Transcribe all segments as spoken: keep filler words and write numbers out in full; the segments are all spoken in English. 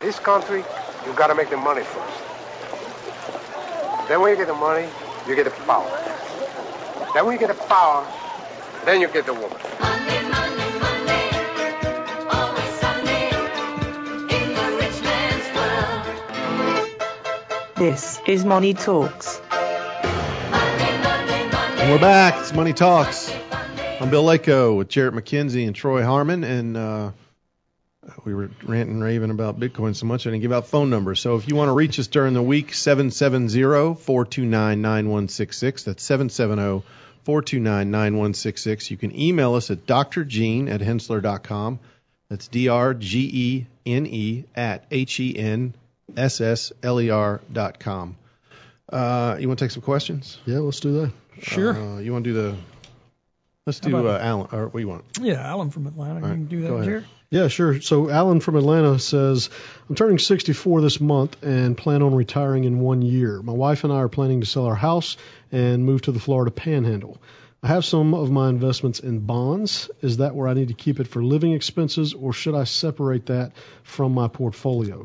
this country, you got to make the money first. Then when you get the money, you get the power. Then when you get the power, then you get the woman. Monday, Monday, Monday, always Sunday, in the rich man's world. This is Money Talks. Monday, Monday, Monday. And we're back. It's Money Talks. I'm Bill Lako with Jarrett McKenzie and Troy Harmon, and uh, we were ranting and raving about Bitcoin so much I didn't give out phone numbers. So if you want to reach us during the week, seven seven zero, four two nine, nine one six six. That's seven seven zero, four two nine, nine one six six. You can email us at d r gene at hensler dot com. That's D R G E N E at H E N S S L E R dot com. Uh, you want to take some questions? Yeah, let's do that. Sure. Uh, you want to do the... Let's do uh, Alan. Or what do you want? Yeah, Alan from Atlanta. You right, can do go that, ahead. Jared. Yeah, sure. So Alan from Atlanta says, I'm turning sixty-four this month and plan on retiring in one year. My wife and I are planning to sell our house and move to the Florida Panhandle. I have some of my investments in bonds. Is that where I need to keep it for living expenses, or should I separate that from my portfolio?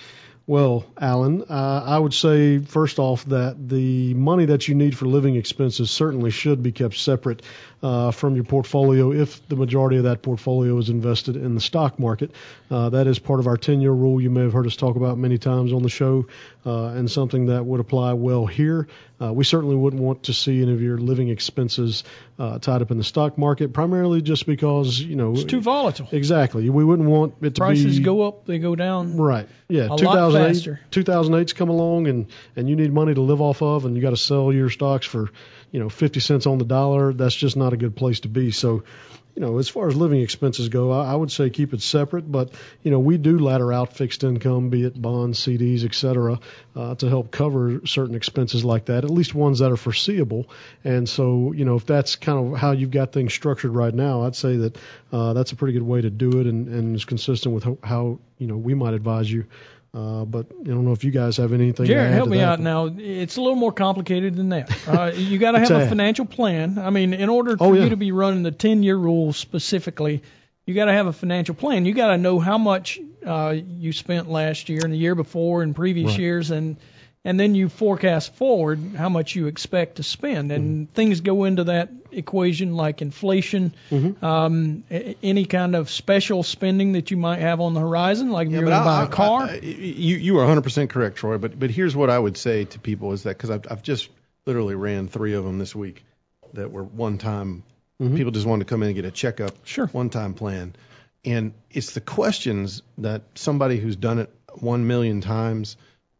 Well, Alan, uh, I would say, first off, that the money that you need for living expenses certainly should be kept separate uh, from your portfolio if the majority of that portfolio is invested in the stock market. Uh, that is part of our ten-year rule you may have heard us talk about many times on the show, uh, and something that would apply well here. Uh, we certainly wouldn't want to see any of your living expenses uh, tied up in the stock market, primarily just because, you know... It's too volatile. Exactly. We wouldn't want it to Prices be... Prices go up, they go down. Right. Yeah. A lot faster. two thousand eight's come along, and, and you need money to live off of, and you got to sell your stocks for, you know, fifty cents on the dollar. That's just not a good place to be. So, you know, as far as living expenses go, I, I would say keep it separate. But, you know, we do ladder out fixed income, be it bonds, C Ds, et cetera, uh, to help cover certain expenses like that, at least ones that are foreseeable. And so, you know, if that's kind of how you've got things structured right now, I'd say that uh, that's a pretty good way to do it, and, and is consistent with how, how, you know, we might advise you. Uh, but I don't know if you guys have anything Jared, to add help to me that. out now. It's a little more complicated than that. Uh, you got to have a financial plan. I mean, in order for oh, yeah. you to be running the ten-year rule specifically, you got to have a financial plan. You got to know how much uh, you spent last year and the year before and previous right. years, and and then you forecast forward how much you expect to spend. And mm-hmm. things go into that equation like inflation, mm-hmm. um, a- any kind of special spending that you might have on the horizon, like yeah, you're going to buy I, a car. I, I, you you are one hundred percent correct, Troy. But but here's what I would say to people is that, because I've, I've just literally ran three of them this week that were one-time. Mm-hmm. People just wanted to come in and get a checkup, sure. one-time plan. And it's the questions that somebody who's done it one million times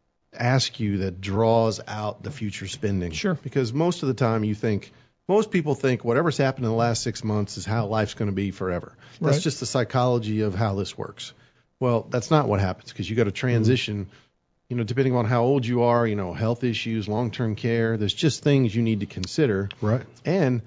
ask you that draws out the future spending. Sure. Because most of the time you think, most people think whatever's happened in the last six months is how life's going to be forever. That's right. just the psychology of how this works. Well, that's not what happens, because you got to transition, mm-hmm. you know, depending on how old you are, you know, health issues, long-term care. There's just things you need to consider. Right. And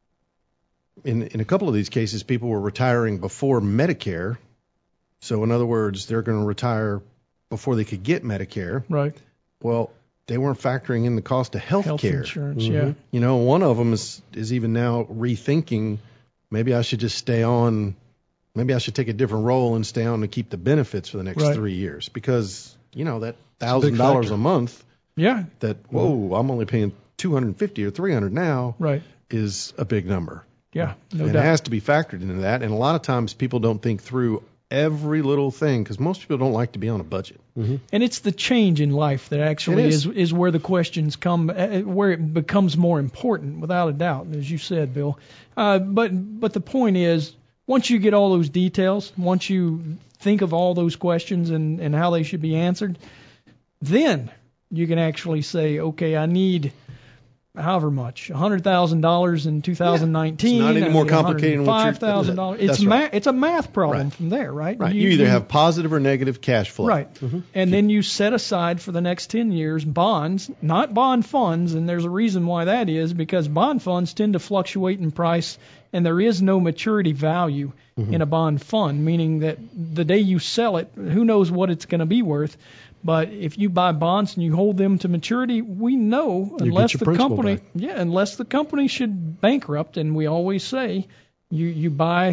in in a couple of these cases, people were retiring before Medicare. So in other words, they're going to retire before they could get Medicare. Right. Well, they weren't factoring in the cost of health, health care. insurance, mm-hmm. yeah. You know, one of them is, is even now rethinking, maybe I should just stay on, maybe I should take a different role and stay on to keep the benefits for the next right. three years. Because, you know, that one thousand dollars a month, yeah. that, whoa, I'm only paying two hundred fifty dollars or three hundred dollars now, right. is a big number. Yeah, no and doubt. It has to be factored into that. And a lot of times people don't think through every little thing, because most people don't like to be on a budget. Mm-hmm. And it's the change in life that actually is. is is where the questions come, uh, where it becomes more important, without a doubt, as you said, Bill. Uh, but but the point is, once you get all those details, once you think of all those questions and, and how they should be answered, then you can actually say, okay, I need however much, one hundred thousand dollars in two thousand nineteen. Yeah. It's not any more complicated than what you're... five thousand dollars. It's, right. ma- it's a math problem right. from there, right? Right. You, you either have positive or negative cash flow. Right. Mm-hmm. And then you set aside for the next ten years bonds, not bond funds, and there's a reason why that is, because bond funds tend to fluctuate in price, and there is no maturity value mm-hmm. in a bond fund, meaning that the day you sell it, who knows what it's going to be worth. But if you buy bonds and you hold them to maturity, we know you unless the company, back. yeah, unless the company should bankrupt, and we always say, you you buy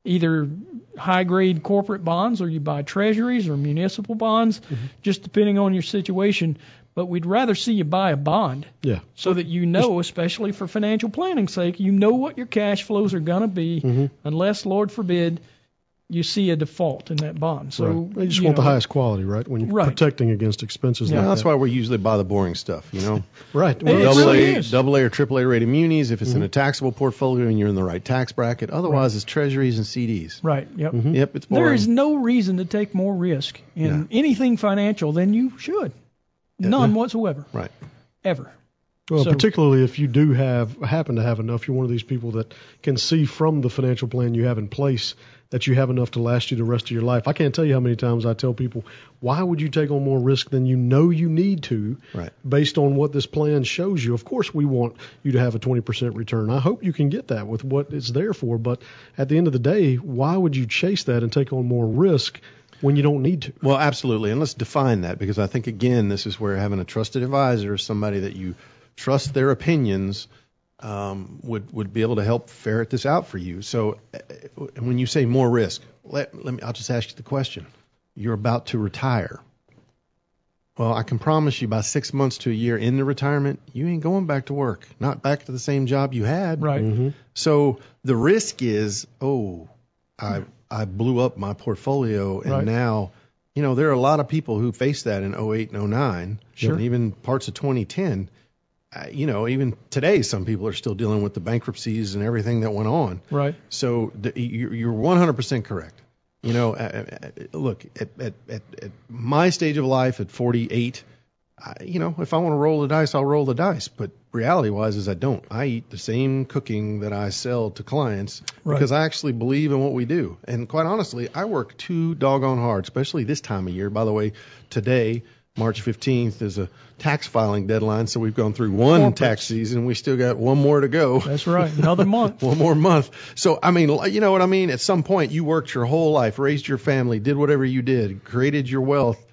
either high-grade corporate bonds or you buy treasuries or municipal bonds, Mm-hmm. just depending on your situation. But we'd rather see you buy a bond Yeah. so that you know, especially for financial planning sake, you know what your cash flows are going to be Mm-hmm. unless, Lord forbid, you see a default in that bond. So Right. You just you want the know, highest quality, right? When you're Right. protecting against expenses Yeah. like Well, that's that. why we usually buy the boring stuff, you know. Right. It double really A, is. double A or triple A rated munis if it's Mm-hmm. in a taxable portfolio and you're in the right tax bracket. Otherwise, it's treasuries and C Ds. Right, yep. Mm-hmm. Yep, it's boring. There is no reason to take more risk in anything financial than you should. None whatsoever, Right. ever. Well, So- particularly if you do have happen to have enough, you're one of these people that can see from the financial plan you have in place that you have enough to last you the rest of your life. I can't tell you how many times I tell people, why would you take on more risk than you know you need to Right. based on what this plan shows you? Of course, we want you to have a twenty percent return. I hope you can get that with what it's there for. But at the end of the day, why would you chase that and take on more risk when you don't need to? Well, absolutely. And let's define that because I think, again, this is where having a trusted advisor, somebody that you trust their opinions, um, would, would be able to help ferret this out for you. So uh, when you say more risk, let, let me, I'll just ask you the question. You're about to retire. Well, I can promise you by six months to a year into retirement, you ain't going back to work, not back to the same job you had. Right. So the risk is, oh, I I blew up my portfolio, and Right. now, you know, there are a lot of people who faced that in oh eight and oh nine, Sure. and even parts of twenty ten. Uh, you know, even today, some people are still dealing with the bankruptcies and everything that went on. Right. So the, you're you're one hundred percent correct. You know, uh, uh, look, at, at, at, at my stage of life at forty-eight, I, you know, if I want to roll the dice, I'll roll the dice. But reality-wise is I don't. I eat the same cooking that I sell to clients Right. because I actually believe in what we do. And quite honestly, I work too doggone hard, especially this time of year. By the way, today, March fifteenth, is a tax filing deadline, so we've gone through one Corporates. tax season. We still got one more to go. That's right. Another month. One more month. So, I mean, you know what I mean? At some point, you worked your whole life, raised your family, did whatever you did, created your wealth.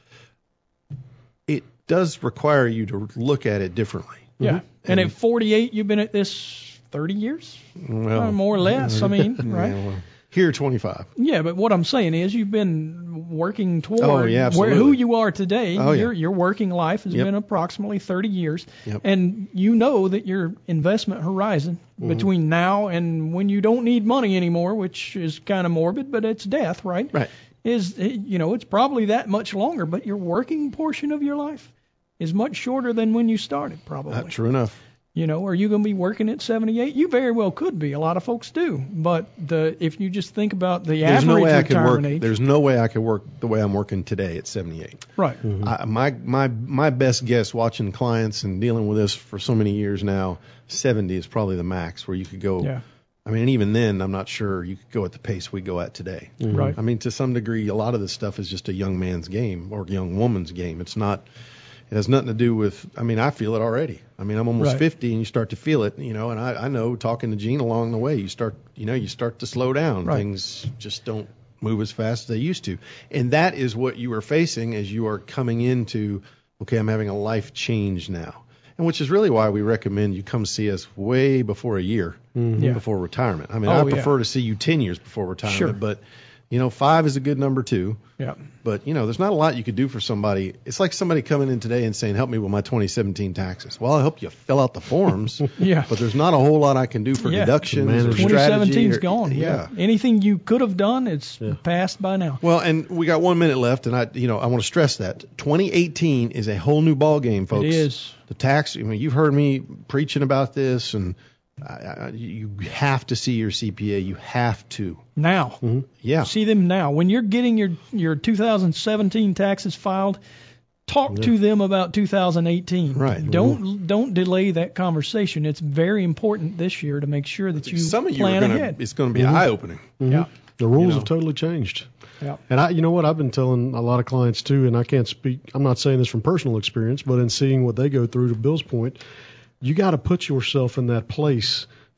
It does require you to look at it differently. Yeah. And at forty-eight, you've been at this thirty years, Well, Uh, more or less. I mean, right? yeah, well, here, twenty-five. Yeah, but what I'm saying is you've been working toward Oh, yeah, where, absolutely. who you are today. Oh, yeah. your, your working life has Yep. been approximately thirty years. Yep. And you know that your investment horizon Mm-hmm. between now and when you don't need money anymore, which is kind of morbid, but it's death, right? Right. Is, you know, it's probably that much longer, but your working portion of your life is much shorter than when you started, probably. Uh, true enough. You know, are you going to be working at seventy-eight? You very well could be. A lot of folks do. But the if you just think about the There's no average way I could work. retirement age. There's no way I could work the way I'm working today at seventy-eight. Right. I, my my my best guess, watching clients and dealing with this for so many years now, seventy is probably the max where you could go. Yeah. I mean, and even then, I'm not sure you could go at the pace we go at today. Right. I mean, to some degree, a lot of this stuff is just a young man's game or a young woman's game. It's not. It has nothing to do with. I mean, I feel it already. I mean, I'm almost Right. fifty, and you start to feel it. You know, and I, I know talking to Gene along the way, you start. You know, you start to slow down. Right. Things just don't move as fast as they used to, and that is what you are facing as you are coming into. Okay, I'm having a life change now. And which is really why we recommend you come see us way before a year, Yeah. before retirement. I mean, Oh, I yeah. prefer to see you ten years before retirement, Sure. but, you know, five is a good number too. Yeah. But, you know, there's not a lot you could do for somebody. It's like somebody coming in today and saying, help me with my twenty seventeen taxes. Well, I hope you fill out the forms, Yeah. but there's not a whole lot I can do for Yeah. deductions or Manage- strategy. twenty seventeen's or- gone. Yeah. Anything you could have done, it's Yeah. passed by now. Well, and we got one minute left, and I, you know, I want to stress that twenty eighteen is a whole new ball game, folks. It is. The tax. I mean, you've heard me preaching about this, and I, I, you have to see your C P A. You have to. Now. Yeah. See them now. When you're getting your, your two thousand seventeen taxes filed, talk to them about two thousand eighteen. Right. Don't don't delay that conversation. It's very important this year to make sure that you Some of you plan are gonna. ahead. It's going to be eye opening. Yeah. The rules You know. have totally changed. Yeah. And I, you know what, I've been telling a lot of clients too, and I can't speak, I'm not saying this from personal experience, but in seeing what they go through, to Bill's point, you got to put yourself in that place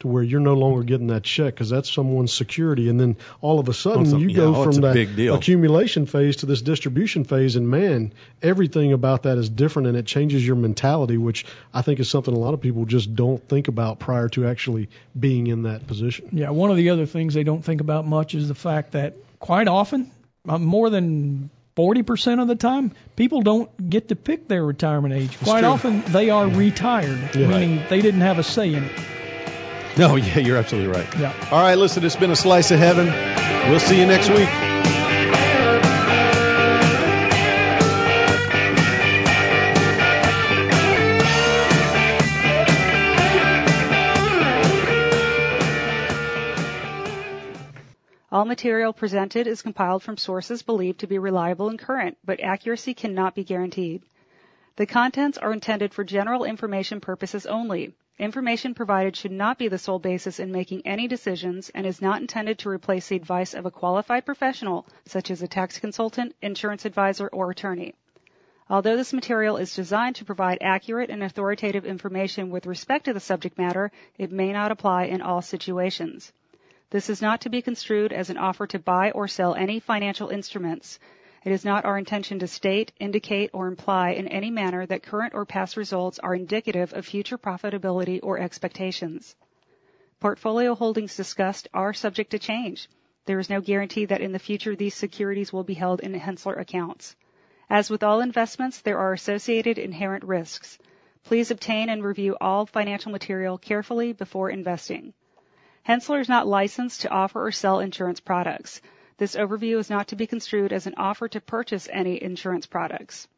to where you're no longer getting that check because that's someone's security. And then all of a sudden Well, you yeah, go oh, it's from a that big deal. accumulation phase to this distribution phase. And, man, everything about that is different, and it changes your mentality, which I think is something a lot of people just don't think about prior to actually being in that position. Yeah, one of the other things they don't think about much is the fact that quite often, uh, more than forty percent of the time, people don't get to pick their retirement age. Quite true. often, they are retired, Yeah. meaning they didn't have a say in it. No, yeah, you're absolutely right. Yeah. All right, listen, it's been a slice of heaven. We'll see you next week. All material presented is compiled from sources believed to be reliable and current, but accuracy cannot be guaranteed. The contents are intended for general information purposes only. Information provided should not be the sole basis in making any decisions and is not intended to replace the advice of a qualified professional, such as a tax consultant, insurance advisor, or attorney. Although this material is designed to provide accurate and authoritative information with respect to the subject matter, it may not apply in all situations. This is not to be construed as an offer to buy or sell any financial instruments. It is not our intention to state, indicate, or imply in any manner that current or past results are indicative of future profitability or expectations. Portfolio holdings discussed are subject to change. There is no guarantee that in the future these securities will be held in Hensler accounts. As with all investments, there are associated inherent risks. Please obtain and review all financial material carefully before investing. Hensler is not licensed to offer or sell insurance products. This overview is not to be construed as an offer to purchase any insurance products.